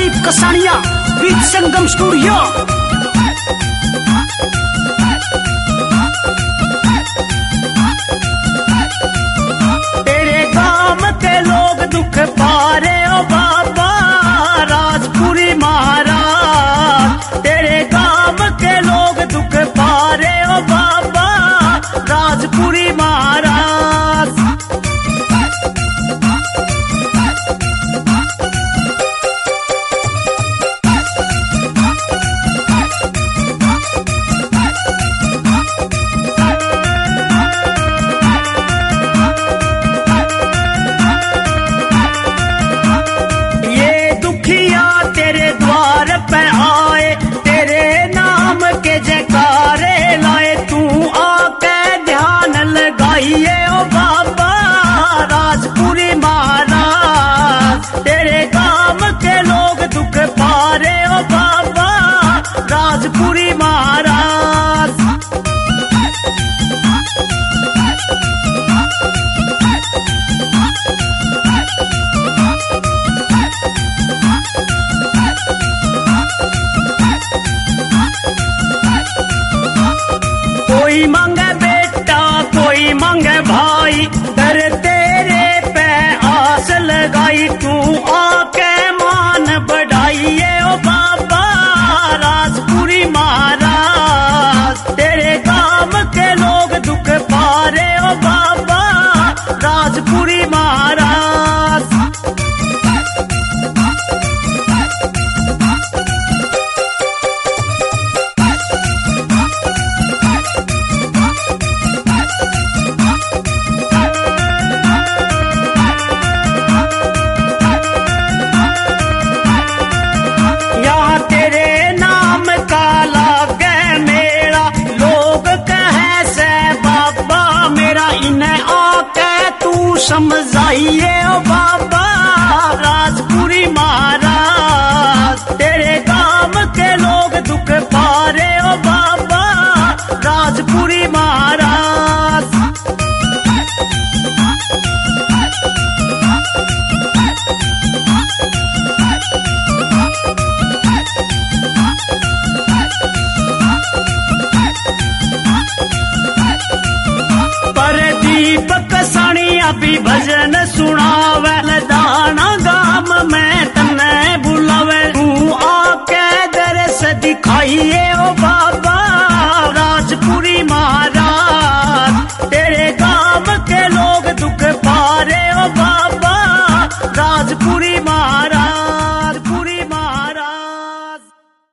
प्रदीप कसानिया बीच संगम स्टूडियो। तेरे गांव के लोग दुख पा रहे हो बाबा राजपुरी महाराज। तेरे गांव के लोग दुख पा रहे हो बाबा राजपुरी महाराज। तेरे द्वार पे आए तेरे नाम के जयकारे लाए तू आके ध्यान लगाइए ओ बाबा राजपुरी महाराज। तेरे गांव के लोग दुख पा रहे ओ बाबा राजपुरी महाराज। कोई मांगे बेटा कोई मांगे भाई दर तेरे पे आस लगाई तू आके मान बढ़ाइए ओ बाबा राजपुरी महाराज। तेरे गांव के लोग दुख पा रहे ओ बाबा राजपुरी महाराज। समझाइए ओ बाबा राजपुरी महाराज। तेरे गांव के लोग दुख पा रहे ओ बाबा राजपुरी महाराज। प्रदीप कसानिया भी भजन सुनावे